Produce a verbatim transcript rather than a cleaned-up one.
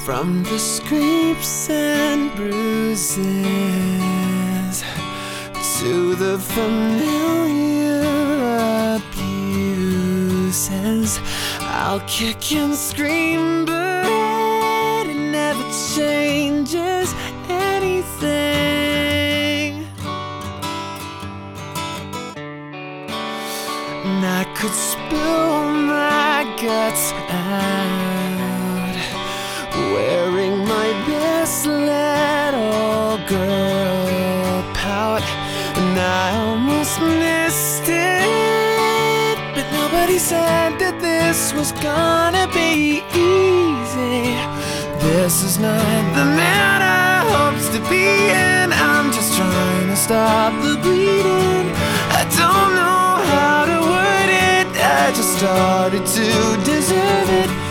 From the scrapes and bruises to the familiar abuses, I'll kick and scream, but it never changes anything. And I could spill my guts out, wearing my best little girl pout, and I almost missed it. But nobody said that this was gonna be easy. This is not the man I hoped to be, and I'm just trying to stop the bleeding. I don't know how to word it, I just started to deserve it.